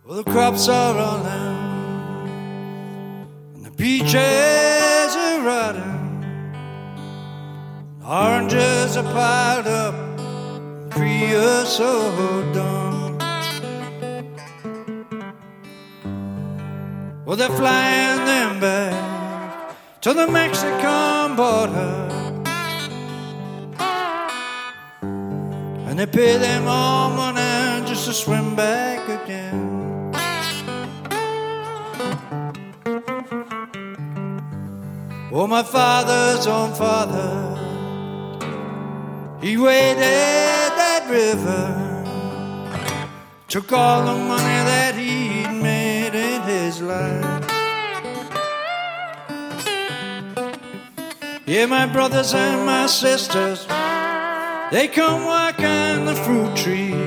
Well, the crops are all down, and the peaches are rotting, oranges are piled up, creosote done. Well, they're flying them back to the Mexican border, and they pay them all money just to swim back again. Oh, my father's own father, he waded that river, took all the money that he'd made in his life. Yeah, my brothers and my sisters, they come walking the fruit trees,